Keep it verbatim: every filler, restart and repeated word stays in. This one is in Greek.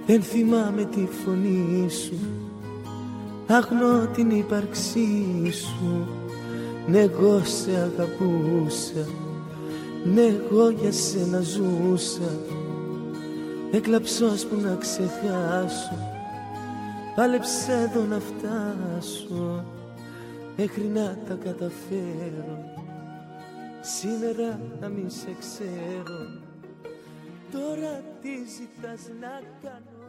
Δεν θυμάμαι τη φωνή σου, αγνώ την ύπαρξή σου. Ναι, εγώ σε αγαπούσα, ναι, εγώ για σένα ζούσα. Έκλαψα ώσπου να ξεχάσω, πάλεψα εδώ να φτάσω, μέχρι να τα καταφέρω, σήμερα να μην σε ξέρω. Τώρα τι ζητάς να κάνω?